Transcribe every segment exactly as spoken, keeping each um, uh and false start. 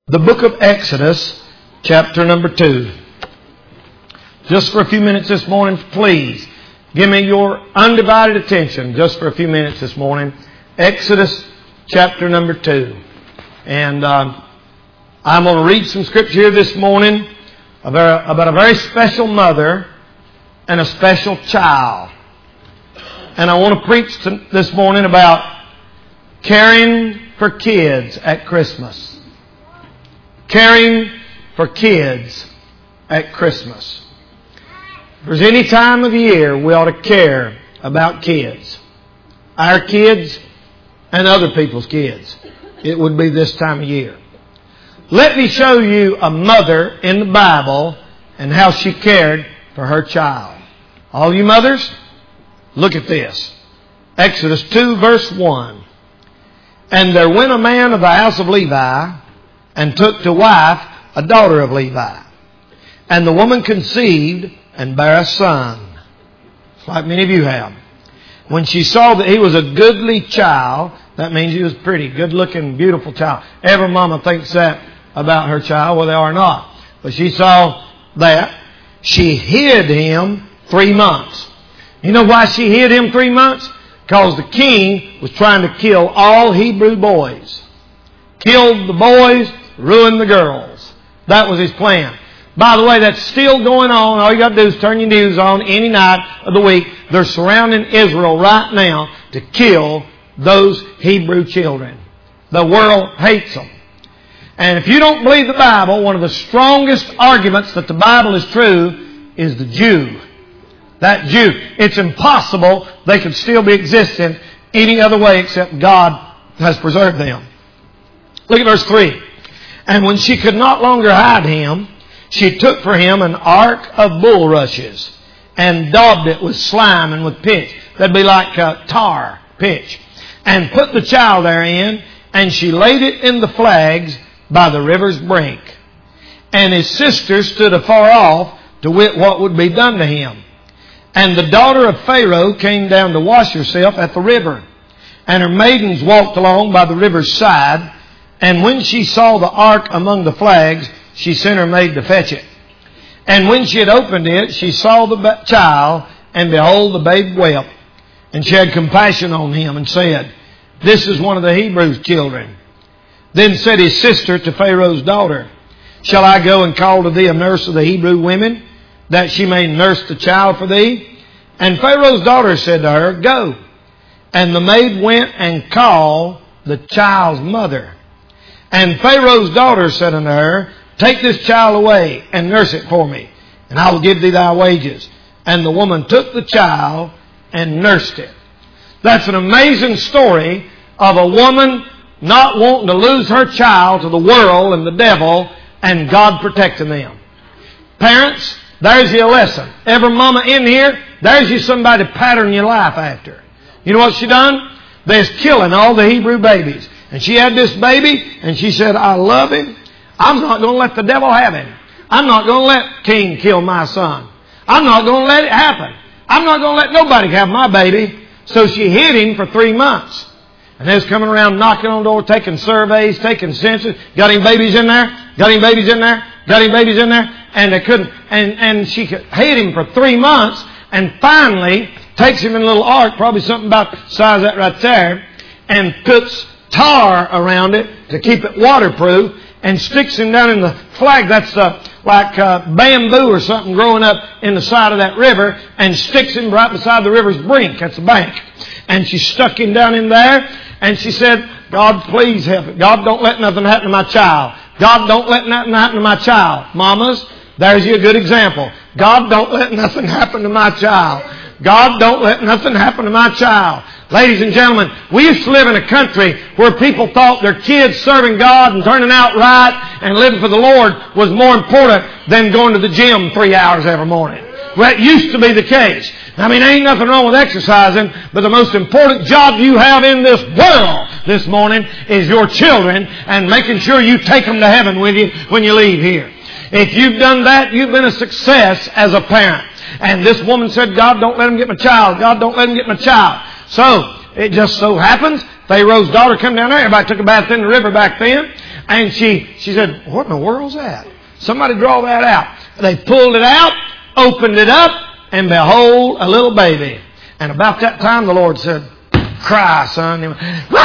the book of Exodus, chapter number two. Just for a few minutes this morning, please, give me your undivided attention just for a few minutes this morning. Exodus, chapter number two. And uh, I'm going to read some scripture here this morning about, about a very special mother and a special child. And I want to preach to, this morning about caring for kids at Christmas. Caring for kids at Christmas. If there's any time of year we ought to care about kids, our kids and other people's kids, it would be this time of year. Let me show you a mother in the Bible and how she cared for her child. All you mothers, look at this. Exodus two verse one. And there went a man of the house of Levi and took to wife a daughter of Levi. And the woman conceived and bare a son, like many of you have. When she saw that he was a goodly child, that means he was pretty, good-looking, beautiful child. Every mama thinks that about her child, well, they are not. But she saw that. She hid him three months. You know why she hid him three months? Because the king was trying to kill all Hebrew boys. Killed the boys, ruined the girls. That was his plan. By the way, that's still going on. All you got to do is turn your news on any night of the week. They're surrounding Israel right now to kill those Hebrew children. The world hates them. And if you don't believe the Bible, one of the strongest arguments that the Bible is true is the Jew. That Jew. It's impossible they could still be existing any other way except God has preserved them. Look at verse three. And when she could not longer hide him, she took for him an ark of bulrushes and daubed it with slime and with pitch. That'd be like uh, tar, pitch. And put the child therein, and she laid it in the flags by the river's brink. And his sister stood afar off to wit what would be done to him. And the daughter of Pharaoh came down to wash herself at the river. And her maidens walked along by the river's side. And when she saw the ark among the flags, she sent her maid to fetch it. And when she had opened it, she saw the child, and behold, the babe wept. And she had compassion on him and said, This is one of the Hebrews' children. Then said his sister to Pharaoh's daughter, Shall I go and call to thee a nurse of the Hebrew women, that she may nurse the child for thee? And Pharaoh's daughter said to her, Go. And the maid went and called the child's mother. And Pharaoh's daughter said unto her, Take this child away and nurse it for me, and I will give thee thy wages. And the woman took the child and nursed it. That's an amazing story of a woman not wanting to lose her child to the world and the devil, and God protecting them. Parents, there's your lesson. Every mama in here, there's you somebody to pattern your life after. You know what she done? They's killing all the Hebrew babies. And she had this baby, and she said, I love him. I'm not going to let the devil have him. I'm not going to let King kill my son. I'm not going to let it happen. I'm not going to let nobody have my baby. So she hid him for three months. And they was coming around knocking on the door, taking surveys, taking census. Got any babies in there? Got any babies in there? Got any babies in there? And they couldn't. And, and she hid him for three months. And finally takes him in a little ark, probably something about the size of that right there, and puts tar around it to keep it waterproof, and sticks him down in the flag. That's uh, like uh, bamboo or something growing up in the side of that river, and sticks him right beside the river's brink. That's the bank. And she stuck him down in there, and she said, God, please help it. God, don't let nothing happen to my child. God, don't let nothing happen to my child. Mamas, there's you a good example. God, don't let nothing happen to my child. God, don't let nothing happen to my child. Ladies and gentlemen, we used to live in a country where people thought their kids serving God and turning out right and living for the Lord was more important than going to the gym three hours every morning. Well, that used to be the case. I mean, there ain't nothing wrong with exercising, but the most important job you have in this world this morning is your children and making sure you take them to heaven with you when you leave here. If you've done that, you've been a success as a parent. And this woman said, God, don't let him get my child. God, don't let him get my child. So, it just so happens, Pharaoh's daughter come down there. Everybody took a bath in the river back then. And she, she said, what in the world's that? Somebody draw that out. They pulled it out, opened it up, and behold, a little baby. And about that time, the Lord said, cry, son. And,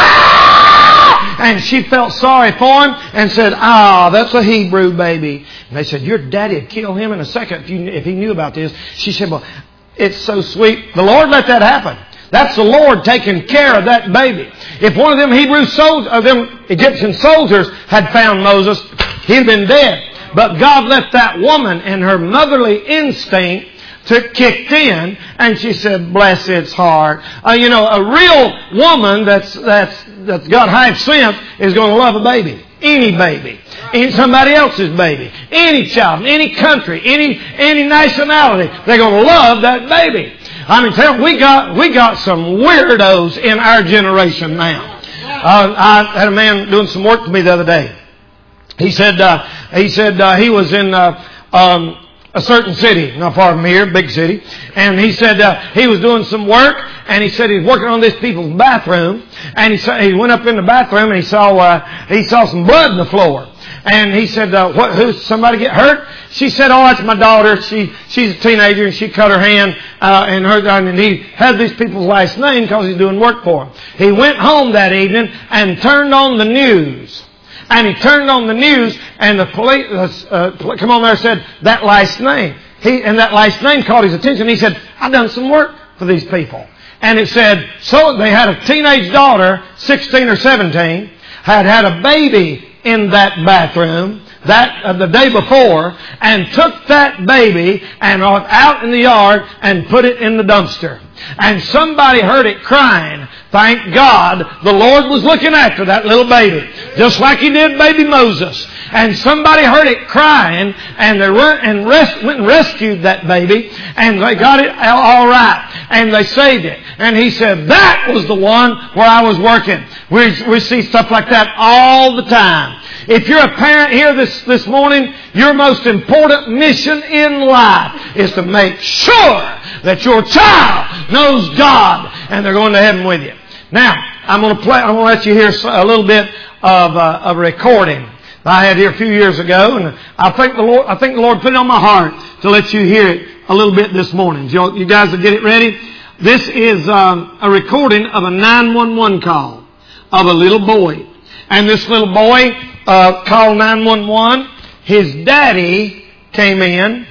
and she felt sorry for him and said, ah, that's a Hebrew baby. And they said, your daddy would kill him in a second if, you, if he knew about this. She said, well, it's so sweet. The Lord let that happen. That's the Lord taking care of that baby. If one of them Hebrew soldiers, or them Egyptian soldiers had found Moses, he'd been dead. But God let that woman and her motherly instinct took kicked in, and she said, bless its heart. Uh, you know, a real woman that's that's that's got high sense is going to love a baby. Any baby. Any somebody else's baby. Any child, any country, any any nationality. They're going to love that baby. I mean, tell we got we got some weirdos in our generation now. Uh, I had a man doing some work for me the other day. He said uh, he said uh, he was in uh, um, a certain city, not far from here, big city, and he said uh, he was doing some work, and he said he was working on this people's bathroom, and he saw, he went up in the bathroom and he saw uh, he saw some blood on the floor. And he said, uh, what, who's somebody get hurt? She said, oh, that's my daughter. She, she's a teenager and she cut her hand, uh, and her, and he had these people's last name because he's doing work for them. He went home that evening and turned on the news. And he turned on the news and the police, uh, uh, come on there, said that last name. He, and that last name caught his attention. He said, I've done some work for these people. And it said, so they had a teenage daughter, sixteen or seventeen, had had a baby in that bathroom that uh, the day before, and took that baby and went out in the yard and put it in the dumpster. And somebody heard it crying. Thank God the Lord was looking after that little baby, just like He did baby Moses. And somebody heard it crying, and they went and, res- went and rescued that baby, and they got it all right, and they saved it. And he said, that was the one where I was working. We, we see stuff like that all the time. If you're a parent here this, this morning, your most important mission in life is to make sure that your child knows God and they're going to heaven with you. Now, I'm going to play, I'm going to let you hear a little bit of uh, a recording I had here a few years ago, and I think the Lord, I think the Lord put it on my heart to let you hear it a little bit this morning. You, you guys will get it ready. This is um, a recording of a nine one one call of a little boy. And this little boy uh, called nine one one. His daddy came in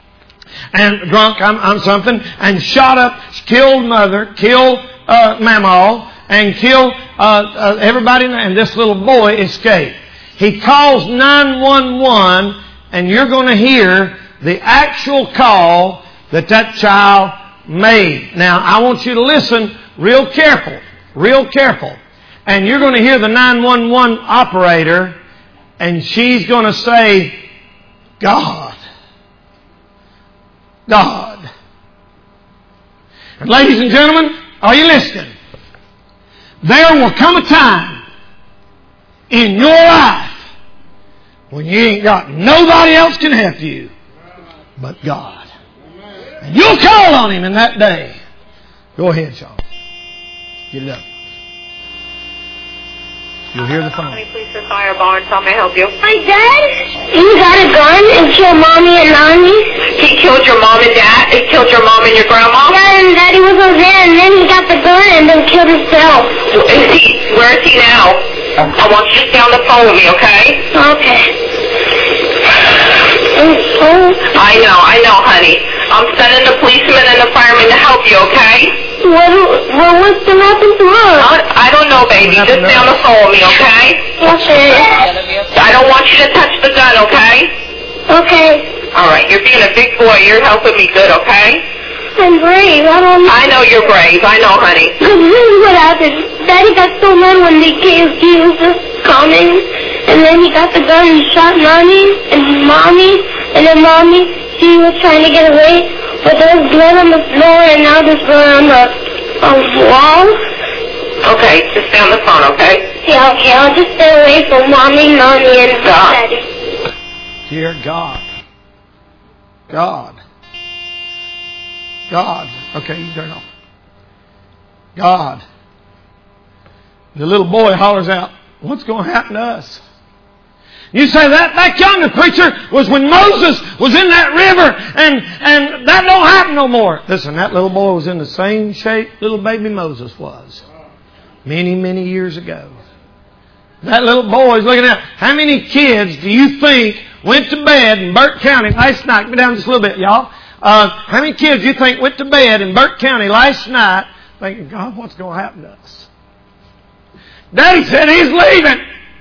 and drunk on, on something and shot up, killed mother, killed uh, mama, and killed uh, uh, everybody. And this little boy escaped. He calls nine one one, and you're going to hear the actual call that that child made. Now, I want you to listen real careful, real careful. And you're going to hear the nine one one operator, and she's going to say, God. God. And ladies and gentlemen, are you listening? There will come a time in your life when you ain't got nobody else can help you but God. And you'll call on Him in that day. Go ahead, Sean. Get it up. You'll hear the phone. Police for Fire Barnes. How may I help you? Hi, Dad. He got a gun and killed Mommy and Mommy. He killed your mom and dad? He killed your mom and your grandma? Yeah, and Daddy was over there, and then he got the gun and then killed himself. Is he? Where is he now? I want you to stay on the phone with me, okay? Okay. Oh. I know, I know, honey. I'm sending the policemen and the firemen to help you, okay? What, what, what's going to happen to us? I, I don't know, baby. Just stay on the phone with me, okay? Okay. I don't want you to touch the gun, okay? Okay. All right, you're being a big boy. You're helping me good, okay? I'm brave. I don't know. I know you're brave. I know, honey. This is what happened. Daddy got so mad when they came. He was just coming, and then he got the gun and shot Mommy and Mommy, and then Mommy, she was trying to get away, but there was blood on the floor, and now there's blood on the on the wall. Okay, just stay on the phone, okay? Yeah, okay. I'll just stay away from Mommy, Mommy, and Daddy. Dear God. God. God. Okay, you turn off. God. The little boy hollers out, what's going to happen to us? You say that back yonder, preacher, was when Moses was in that river, and, and that don't happen no more. Listen, that little boy was in the same shape little baby Moses was many, many years ago. That little boy is looking at, how many kids do you think went to bed in Burke County last night? Give me down just a little bit, y'all. Uh, how many kids do you think went to bed in Burke County last night thinking, God, what's going to happen to us? Daddy said he's leaving.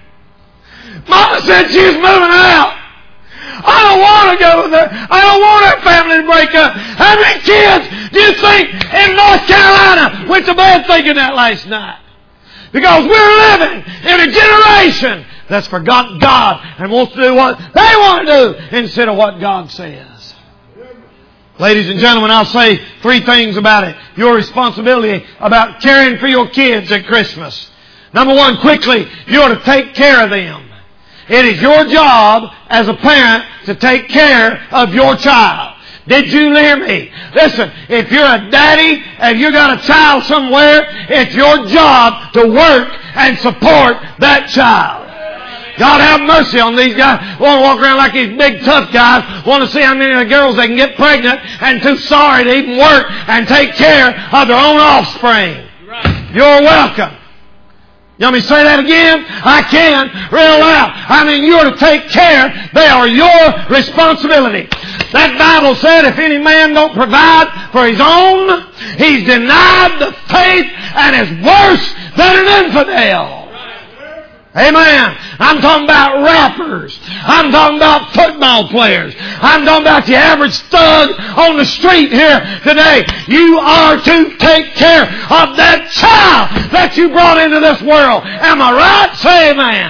Mama said she's moving out. I don't want to go there. I don't want our family to break up. How many kids do you think in North Carolina went to bed thinking that last night? Because we're living in a generation that's forgotten God and wants to do what they want to do instead of what God says. Ladies and gentlemen, I'll say three things about it. Your responsibility about caring for your kids at Christmas. Number one, quickly, you ought to take care of them. It is your job as a parent to take care of your child. Did you hear me? Listen, if you're a daddy and you got a child somewhere, it's your job to work and support that child. God have mercy on these guys. Want to walk around like these big tough guys. Want to see how many of the girls they can get pregnant and too sorry to even work and take care of their own offspring. You're welcome. You want me to say that again? I can, real loud. I mean, you are to take care. They are your responsibility. That Bible said if any man don't provide for his own, he's denied the faith and is worse than an infidel. Amen. I'm talking about rappers. I'm talking about football players. I'm talking about the average thug on the street here today. You are to take care of that child that you brought into this world. Am I right? Say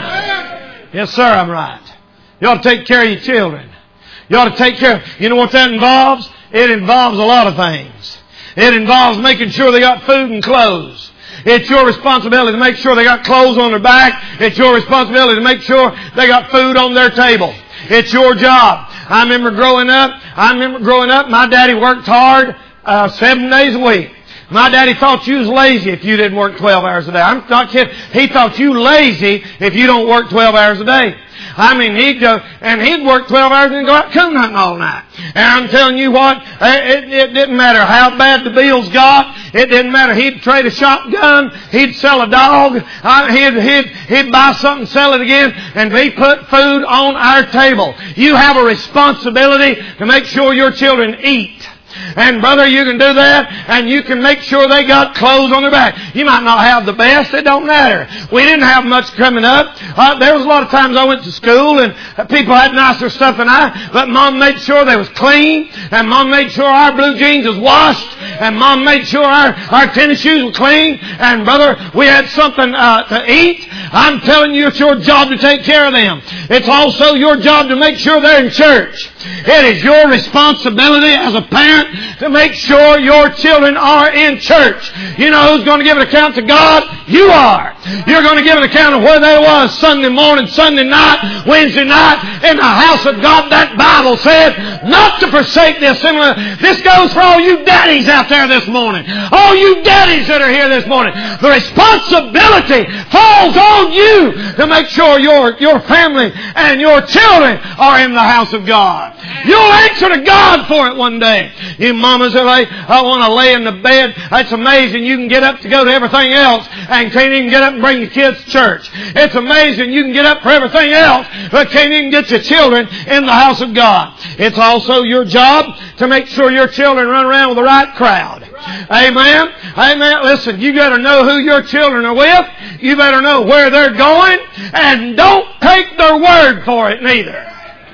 amen. Yes, sir, I'm right. You ought to take care of your children. You ought to take care of... You know what that involves? It involves a lot of things. It involves making sure they got food and clothes. It's your responsibility to make sure they got clothes on their back. It's your responsibility to make sure they got food on their table. It's your job. I remember growing up, I remember growing up, my daddy worked hard uh, seven days a week. My daddy thought you was lazy if you didn't work twelve hours a day. I'm not kidding. He thought you lazy if you don't work twelve hours a day. I mean, he'd go, and he'd work twelve hours and go out coon hunting all night. And I'm telling you what, it, it didn't matter how bad the bills got. It didn't matter. He'd trade a shotgun. He'd sell a dog. Uh, he'd, he'd, he'd buy something, sell it again, and he put food on our table. You have a responsibility to make sure your children eat. And brother, you can do that, and you can make sure they got clothes on their back. You might not have the best, it don't matter. We didn't have much coming up. Uh, there was a lot of times I went to school, and people had nicer stuff than I, but Mom made sure they was clean, and Mom made sure our blue jeans was washed, and Mom made sure our, our tennis shoes were clean, and brother, we had something uh, to eat. I'm telling you, it's your job to take care of them. It's also your job to make sure they're in church. It is your responsibility as a parent to make sure your children are in church. You know who's going to give an account to God? You are. You're going to give an account of where they was Sunday morning, Sunday night, Wednesday night in the house of God. That Bible said not to forsake the assembly. This goes for all you daddies out there this morning. All you daddies that are here this morning. The responsibility falls on you to make sure your, your family and your children are in the house of God. You'll answer to God for it one day. You mamas are like, I want to lay in the bed. That's amazing. You can get up to go to everything else and can't even get up and bring your kids to church. It's amazing. You can get up for everything else, but can't even get your children in the house of God. It's also your job to make sure your children run around with the right crowd. Amen. Amen. Listen, you better know who your children are with. You better know where they're going, and don't take their word for it neither.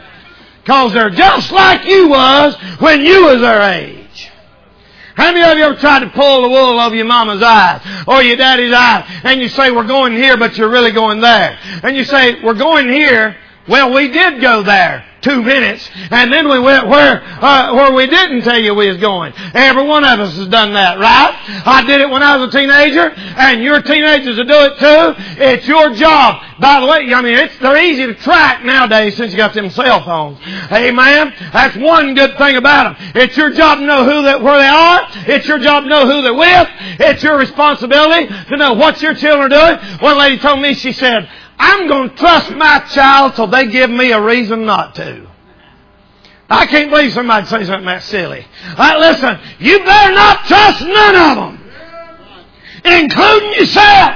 Because they're just like you was when you was their age. How many of you ever tried to pull the wool over your mama's eyes or your daddy's eyes, and you say, we're going here, but you're really going there? And you say, we're going here. Well, we did go there two minutes, and then we went where uh, where we didn't tell you we was going. Every one of us has done that, right? I did it when I was a teenager, and your teenagers will do it too. It's your job. By the way, I mean, it's, they're easy to track nowadays since you got them cell phones. Amen? That's one good thing about them. It's your job to know who that, where they are. It's your job to know who they're with. It's your responsibility to know what your children are doing. One lady told me, she said, I'm going to trust my child till they give me a reason not to. I can't believe somebody say something that silly. All right, listen, you better not trust none of them, including yourself.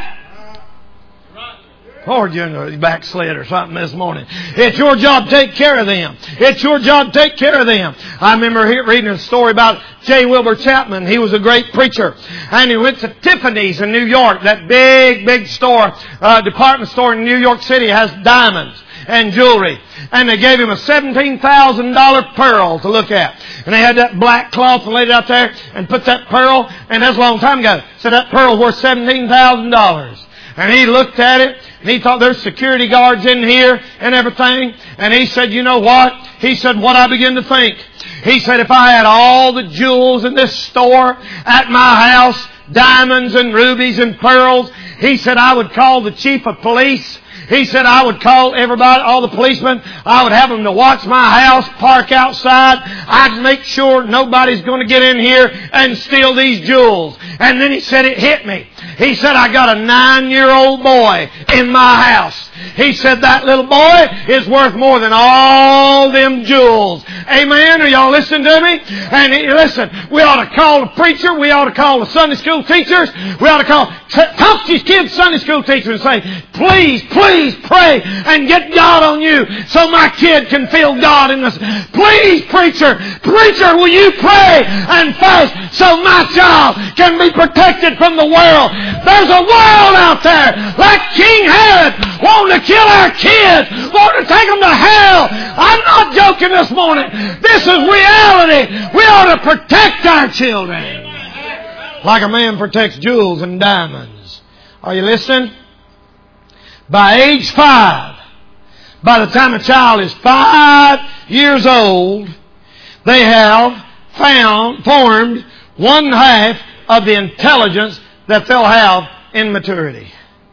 Lord, you're in a backslid or something this morning. It's your job to take care of them. It's your job to take care of them. I remember reading a story about J. Wilbur Chapman. He was a great preacher. And he went to Tiffany's in New York. That big, big store, uh, department store in New York City has diamonds and jewelry. And they gave him a seventeen thousand dollars pearl to look at. And they had that black cloth and laid it out there and put that pearl. And that's a long time ago. So that pearl worth seventeen thousand dollars. And he looked at it, and he thought there's security guards in here and everything. And he said, you know what? He said, what I begin to think. He said, if I had all the jewels in this store at my house, diamonds and rubies and pearls, he said, I would call the chief of police. He said, I would call everybody, all the policemen. I would have them to watch my house, park outside. I'd make sure nobody's going to get in here and steal these jewels. And then he said, it hit me. He said, I got a nine-year-old boy in my house. He said, that little boy is worth more than all them jewels. Amen? Are y'all listening to me? And he, listen, we ought to call the preacher. We ought to call the Sunday school teachers. We ought to call, talk to these kids, Sunday school teachers, and say, please, please pray and get God on you so my kid can feel God in this. Please, preacher, preacher, will you pray and fast so my child can be protected from the world? There's a world out there like King Herod wanting to kill our kids, wanting to take them to hell. I'm not joking this morning. This is reality. We ought to protect our children like a man protects jewels and diamonds. Are you listening? By age five, by the time a child is five years old, they have found, formed one half of the intelligence that they'll have in maturity.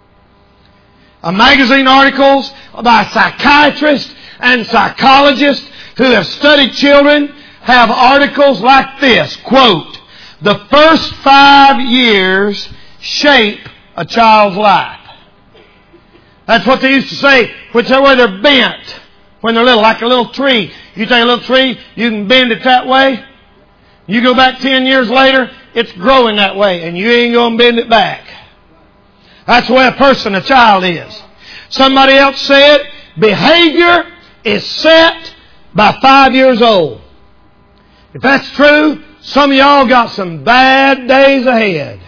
Uh, magazine articles by psychiatrists and psychologists who have studied children have articles like this, quote, the first five years shape a child's life. That's what they used to say, whichever way they're bent when they're little, like a little tree. You take a little tree, you can bend it that way. You go back ten years later, it's growing that way, and you ain't going to bend it back. That's the way a person, a child is. Somebody else said, behavior is set by five years old. If that's true, some of y'all got some bad days ahead.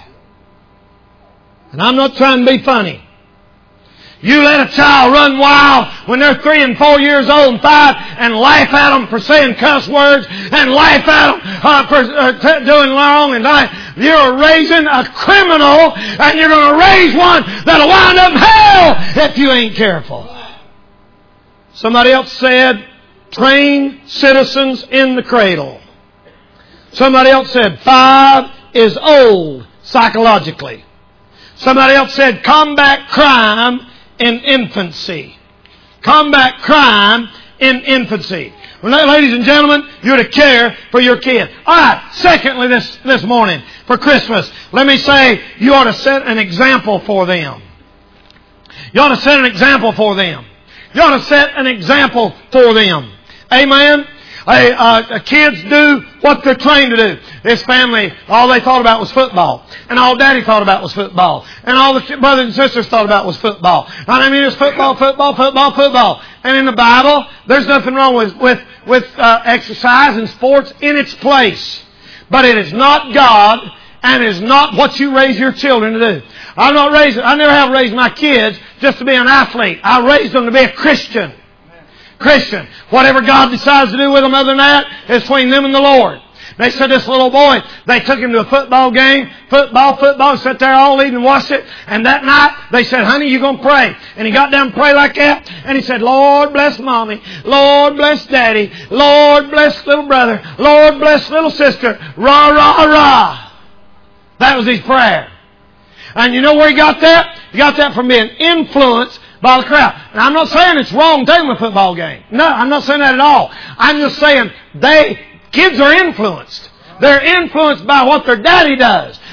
And I'm not trying to be funny. You let a child run wild when they're three and four years old and five and laugh at them for saying cuss words and laugh at them uh, for uh, t- doing wrong and lying. You're raising a criminal and you're going to raise one that'll wind up in hell if you ain't careful. Somebody else said, train citizens in the cradle. Somebody else said, five is old psychologically. Somebody else said, combat crime in infancy. Combat crime in infancy. Well, ladies and gentlemen, you're to care for your kid. All right. Secondly, this, this morning for Christmas, let me say you ought to set an example for them. You ought to set an example for them. You ought to set an example for them. Amen. Hey, uh, kids do what they're trained to do. This family, all they thought about was football. And all Daddy thought about was football. And all the brothers and sisters thought about was football. And I mean, it's football, football, football, football. And in the Bible, there's nothing wrong with, with, with uh, exercise and sports in its place. But it is not God, and it is not what you raise your children to do. I'm not raising, I never have raised my kids just to be an athlete. I raised them to be a Christian. Christian. Whatever God decides to do with them other than that is between them and the Lord. They said this little boy, they took him to a football game, football, football, sat there all evening and watched it. And that night, they said, honey, you're going to pray. And he got down and prayed like that. And he said, Lord bless mommy. Lord bless daddy. Lord bless little brother. Lord bless little sister. Rah, rah, rah. That was his prayer. And you know where he got that? He got that from being influenced by the crowd. And I'm not saying it's wrong taking a football game. No, I'm not saying that at all. I'm just saying they, kids are influenced. They're influenced by what their daddy does.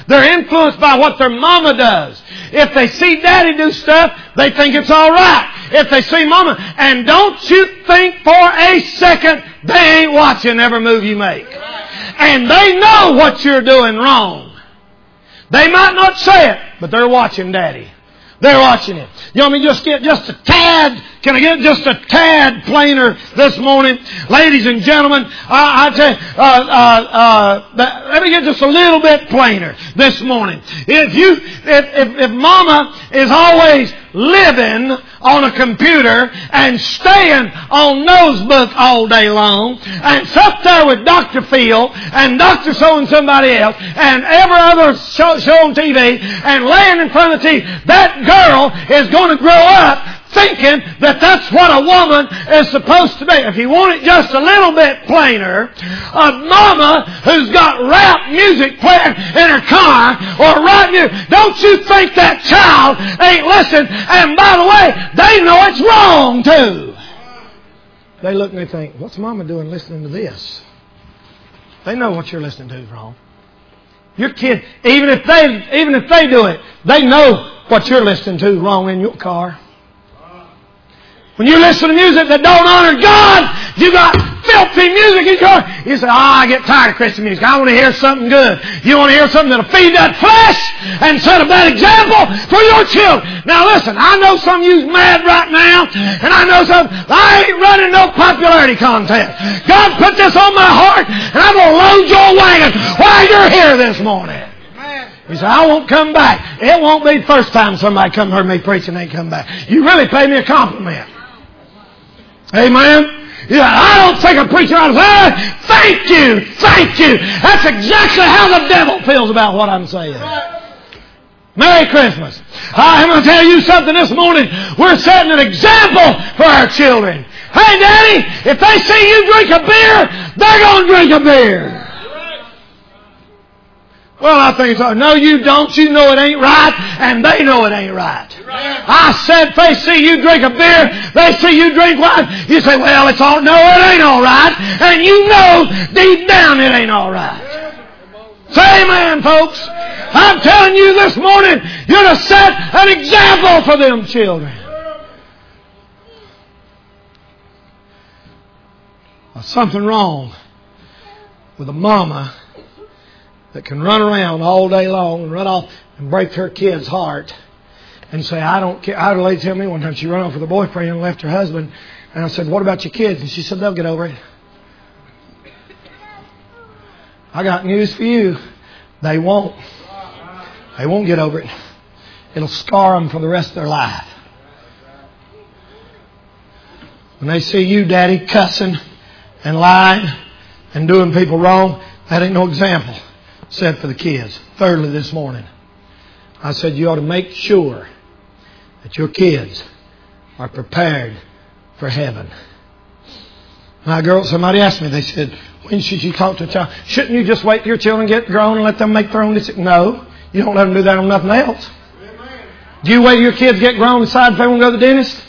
They're influenced by what their mama does. If they see daddy do stuff, they think it's all right. If they see mama, and don't you think for a second they ain't watching every move you make. And they know what you're doing wrong. They might not say it, but they're watching daddy. They're watching it. You want me to just get just a tad? Can I get just a tad plainer this morning? Ladies and gentlemen, I, I tell you, uh, uh, uh, let me get just a little bit plainer this morning. If you, if, if, if mama is always living on a computer and staying on Nosebook all day long and sat there with Doctor Phil and Doctor So and somebody else and every other show, show on T V and laying in front of the T V, that girl is going to grow up thinking that that's what a woman is supposed to be. If you want it just a little bit plainer, a mama who's got rap music playing in her car or rap music, don't you think that child ain't listening? And by the way, they know it's wrong too. They look and they think, what's mama doing listening to this? They know what you're listening to is wrong. Your kid, even if they, even if they do it, they know what you're listening to is wrong in your car. When you listen to music that don't honor God, you got filthy music in your car. You say, oh, I get tired of Christian music. I want to hear something good. You want to hear something that'll feed that flesh and set a bad example for your children. Now listen, I know some of you's mad right now, and I know some, I ain't running no popularity contest. God put this on my heart, and I'm going to load your wagon while you're here this morning. You say, I won't come back. It won't be the first time somebody come heard me preach and ain't come back. You really pay me a compliment. Amen? Yeah, I don't think a preacher ought to say, thank you, thank you. That's exactly how the devil feels about what I'm saying. Merry Christmas. I'm going to tell you something this morning. We're setting an example for our children. Hey, Daddy, if they see you drink a beer, they're going to drink a beer. Well, I think so. No, you don't. You know it ain't right, and they know it ain't right. I said, if they see you drink a beer, they see you drink wine, you say, well, it's all, no, it ain't all right. And you know deep down it ain't all right. Say amen, folks. I'm telling you this morning, you're to set an example for them children. There's something wrong with a mama that can run around all day long and run off and break her kid's heart and say, I don't care. I had a lady tell me one time she ran off with her boyfriend and left her husband. And I said, what about your kids? And she said, they'll get over it. I got news for you. They won't. They won't get over it. It'll scar them for the rest of their life. When they see you, Daddy, cussing and lying and doing people wrong, that ain't no example set for the kids. Thirdly, this morning, I said you ought to make sure that your kids are prepared for heaven. My girl, somebody asked me, they said, when should you talk to a child? Shouldn't you just wait till your children get grown and let them make their own decisions? No, you don't let them do that on nothing else. Do you wait till your kids get grown and decide if they want to go to the dentist?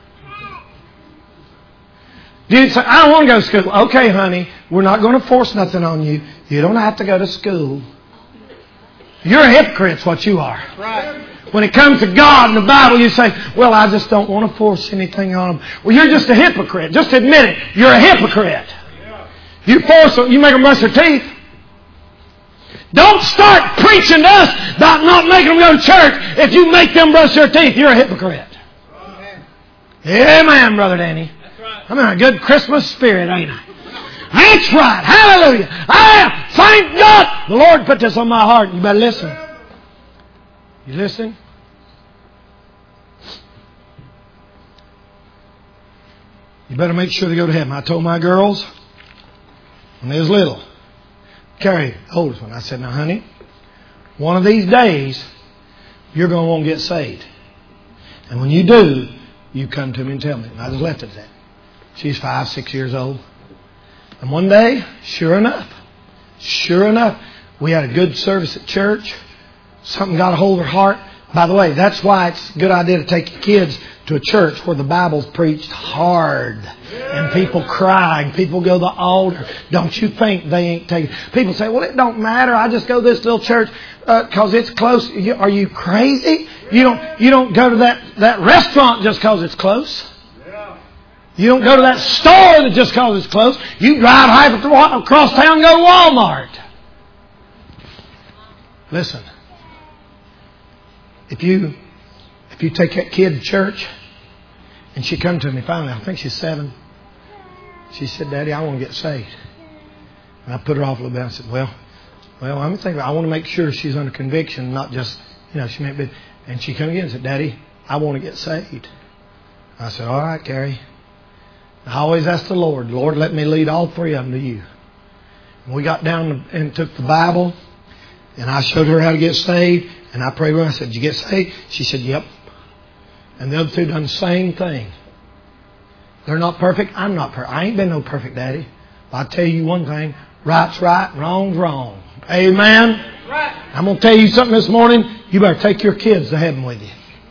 Do you say, I don't want to go to school? Okay, honey, we're not going to force nothing on you. You don't have to go to school. You're a hypocrite, is what you are. Right. When it comes to God and the Bible, you say, well, I just don't want to force anything on them. Well, you're just a hypocrite. Just admit it. You're a hypocrite. You force them, you make them brush their teeth. Don't start preaching to us about not making them go to church. If you make them brush their teeth, you're a hypocrite. Amen, Amen, Brother Danny. I'm in a good Christmas spirit, ain't I? That's right. Hallelujah. I am. Thank God. The Lord put this on my heart. You better listen. You listen? You better make sure they go to heaven. I told my girls when they was little, Carrie, the oldest one, I said, now, honey, one of these days, you're going to want to get saved. And when you do, you come to me and tell me. And I just left it at that. She's five, six years old. And one day, sure enough, sure enough, we had a good service at church. Something got a hold of her heart. By the way, that's why it's a good idea to take your kids to a church where the Bible's preached hard and people cry and people go to the altar, don't you think they ain't taking... People say, well, it don't matter. I just go to this little church because uh, it's close. Are you crazy? You don't you don't go to that, that restaurant just because it's close. You don't go to that store just because it's close. You drive half across town and go to Walmart. Listen. If you if you take that kid to church and she come to me finally, I think she's seven. She said, Daddy, I want to get saved. And I put her off a little bit. I said, well, well, I'm thinking I want to make sure she's under conviction, not just, you know, she may be. And she come again and said, Daddy, I want to get saved. I said, all right, Carrie. I always ask the Lord, Lord, let me lead all three of them to you. And we got down and took the Bible, and I showed her how to get saved, and I prayed with her. I said, did you get saved? She said, yep. And the other two done the same thing. They're not perfect. I'm not perfect. I ain't been no perfect daddy. But I'll tell you one thing. Right's right, wrong's wrong. Amen? Right. I'm going to tell you something this morning. You better take your kids to heaven with you.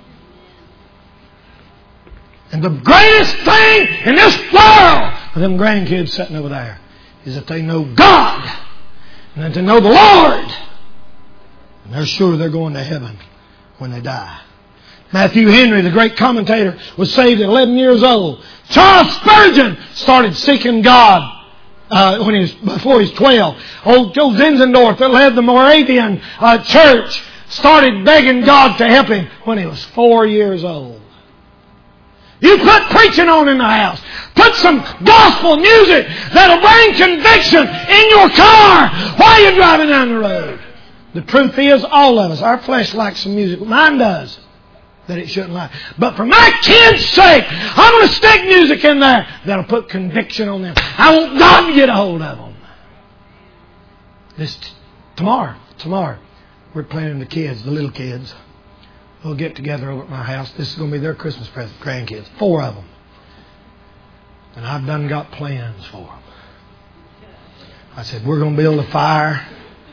And the greatest thing in this world for them grandkids sitting over there is that they know God and that they know the Lord. And they're sure they're going to heaven when they die. Matthew Henry, the great commentator, was saved at eleven years old. Charles Spurgeon started seeking God uh, when he was before he was twelve. Old Joe Zinzendorf, that led the Moravian uh, church, started begging God to help him when he was four years old. You put preaching on in the house. Put some gospel music that'll bring conviction in your car while you're driving down the road. The truth is, all of us, our flesh likes some music. Mine does. That it shouldn't like. But for my kids' sake, I'm going to stick music in there that'll put conviction on them. I want God to get a hold of them. This t- tomorrow, tomorrow, we're planning the kids, the little kids. We'll get together over at my house. This is going to be their Christmas present, grandkids. Four of them. And I've done got plans for them. I said, we're going to build a fire.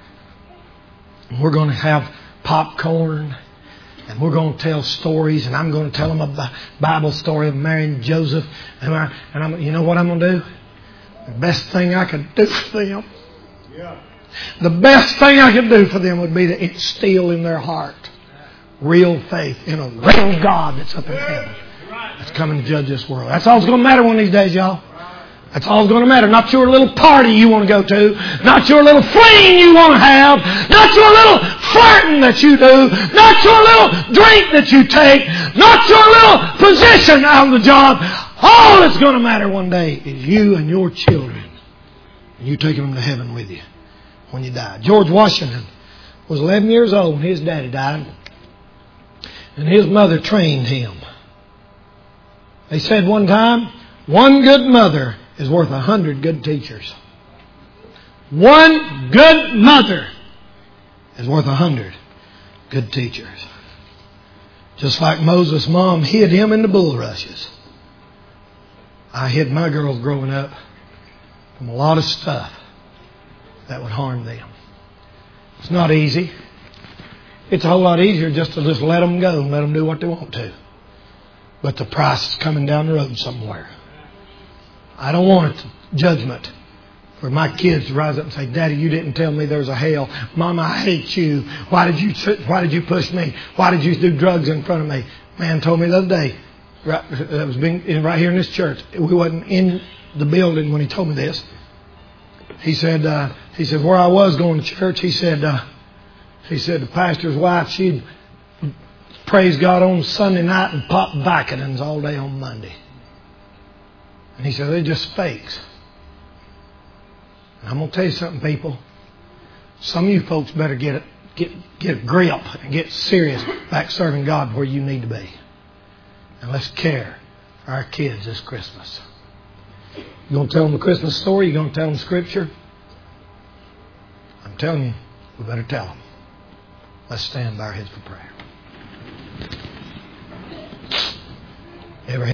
And we're going to have popcorn. And we're going to tell stories. And I'm going to tell them a Bible story of Mary and Joseph. And, I, and I'm, you know what I'm going to do? The best thing I could do for them. Yeah. The best thing I could do for them would be to instill in their heart real faith in a real God that's up in heaven, that's coming to judge this world. That's all that's going to matter one of these days, y'all. That's all that's going to matter. Not your little party you want to go to. Not your little fling you want to have. Not your little flirting that you do. Not your little drink that you take. Not your little position on the job. All that's going to matter one day is you and your children. And you taking them to heaven with you when you die. George Washington was eleven years old when his daddy died. And his mother trained him. They said one time, one good mother is worth a hundred good teachers. One good mother is worth a hundred good teachers. Just like Moses' mom hid him in the bulrushes. I hid my girls growing up from a lot of stuff that would harm them. It's not easy. It's a whole lot easier just to just let them go and let them do what they want to. But the price is coming down the road somewhere. I don't want it, judgment for my kids to rise up and say, Daddy, you didn't tell me there's a hell. Mama, I hate you. Why did you Why did you push me? Why did you do drugs in front of me? Man told me the other day, right, that was being, right here in this church. We wasn't in the building when he told me this. He said, uh, he said, where I was going to church, he said, uh, He said the pastor's wife, she'd praise God on Sunday night and pop Vicodins all day on Monday. And he said, they're just fakes. And I'm going to tell you something, people. Some of you folks better get a, get, get a grip and get serious back serving God where you need to be. And let's care for our kids this Christmas. You going to tell them the Christmas story? You going to tell them Scripture? I'm telling you, we better tell them. Let's stand by our heads for prayer. Every